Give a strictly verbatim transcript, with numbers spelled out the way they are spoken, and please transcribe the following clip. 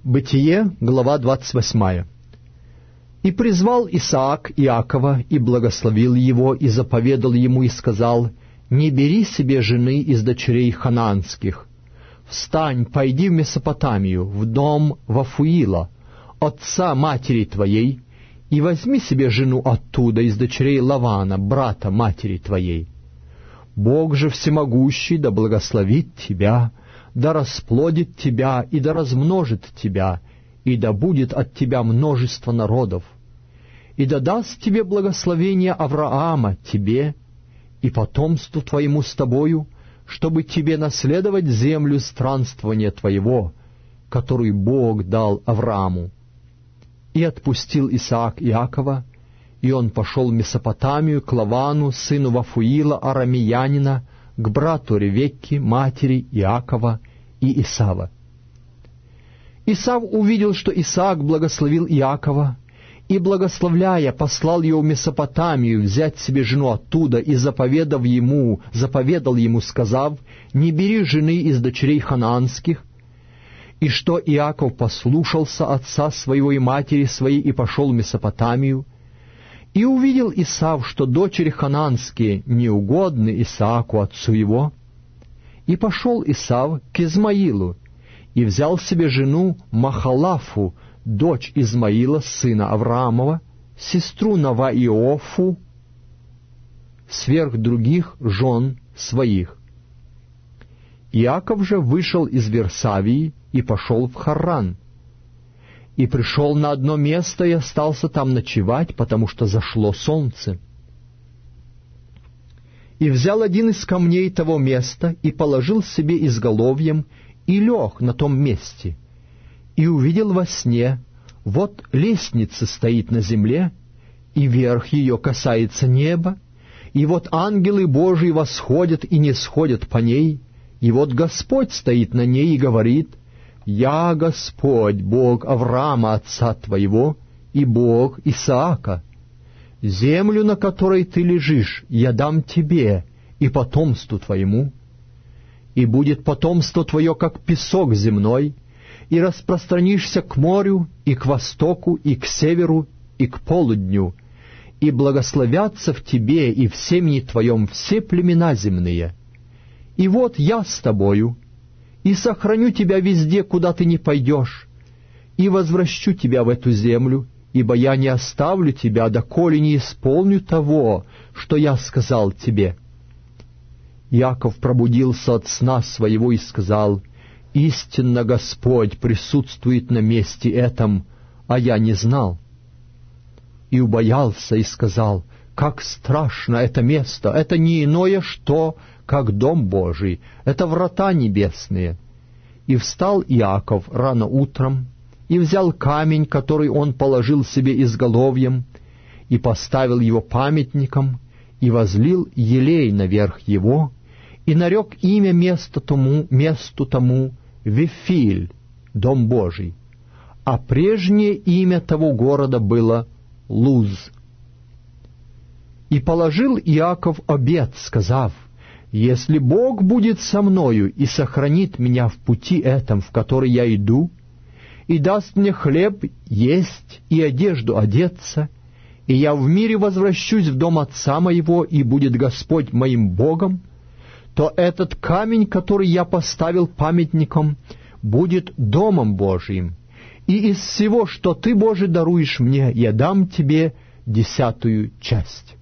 Бытие, глава двадцать восьмая. «И призвал Исаак Иакова, и благословил его, и заповедал ему, и сказал: не бери себе жены из дочерей ханаанских. Встань, пойди в Месопотамию, в дом Вафуила, отца матери твоей, и возьми себе жену оттуда, из дочерей Лавана, брата матери твоей. Бог же всемогущий да благословит тебя, да расплодит тебя и да размножит тебя, и да будет от тебя множество народов, и да даст тебе благословение Авраама тебе и потомству твоему с тобою, чтобы тебе наследовать землю странствования твоего, которую Бог дал Аврааму. И отпустил Исаак Иакова, и он пошел в Месопотамию к Лавану, сыну Вафуила арамеянина, к брату Ревекки, матери Иакова и Исава. Исав увидел, что Исаак благословил Иакова, и, благословляя, послал его в Месопотамию взять себе жену оттуда, и заповедав ему, заповедал ему, сказав: не бери жены из дочерей ханаанских. И что Иаков послушался отца своего и матери своей, и пошел в Месопотамию. И увидел Исав, что дочери ханаанские неугодны Исааку отцу его. И пошел Исав к Измаилу, и взял себе жену Махалафу, дочь Измаила, сына Авраамова, сестру Наваиофу, сверх других жен своих. Иаков же вышел из Версавии и пошел в Харран, и пришел на одно место и остался там ночевать, потому что зашло солнце. И взял один из камней того места и положил себе изголовьем, и лег на том месте, и увидел во сне: вот лестница стоит на земле, и верх ее касается неба, и вот ангелы Божии восходят и не сходят по ней, и вот Господь стоит на ней и говорит: «Я Господь, Бог Авраама, отца твоего, и Бог Исаака. Землю, на которой ты лежишь, я дам тебе и потомству твоему, и будет потомство твое, как песок земной, и распространишься к морю, и к востоку, и к северу, и к полудню, и благословятся в тебе и в семени твоем все племена земные. И вот я с тобою, и сохраню тебя везде, куда ты не пойдешь, и возвращу тебя в эту землю, ибо я не оставлю тебя, доколе не исполню того, что я сказал тебе». Иаков пробудился от сна своего и сказал: «Истинно Господь присутствует на месте этом, а я не знал». И убоялся и сказал: «Как страшно это место! Это не иное что, как дом Божий, это врата небесные». И встал Иаков рано утром, и взял камень, который он положил себе изголовьем, и поставил его памятником, и возлил елей наверх его, и нарек имя месту тому, месту тому Вифиль, дом Божий, а прежнее имя того города было Луз. И положил Иаков обет, сказав: «Если Бог будет со мною и сохранит меня в пути этом, в который я иду, и даст мне хлеб есть и одежду одеться, и я в мире возвращусь в дом отца моего, и будет Господь моим Богом, то этот камень, который я поставил памятником, будет домом Божиим, и из всего, что ты, Боже, даруешь мне, я дам тебе десятую часть».